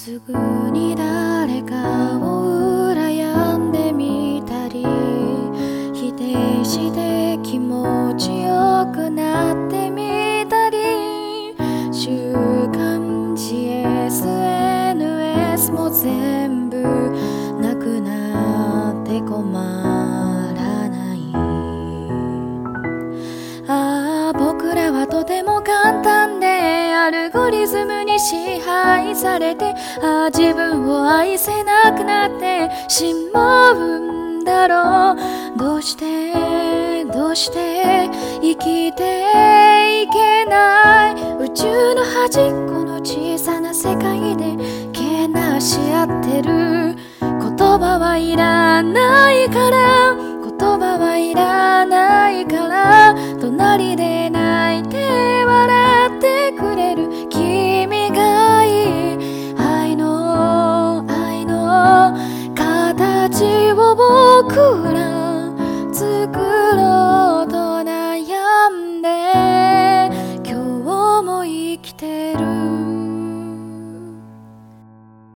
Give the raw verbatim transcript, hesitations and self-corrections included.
すぐに誰かを羨んでみたり、否定して気持ちよくなってみたり、週刊誌 エスエヌエス も全部なくなって困らない。ああ、僕らはとても簡単でアルゴリズムに支配されて、ああ自分を愛せなくなってしまうんだろう。どうしてどうして生きていけない。宇宙の端っこの小さな世界でけなし合ってる。言葉はいらないから、言葉はいらないから、隣で泣いて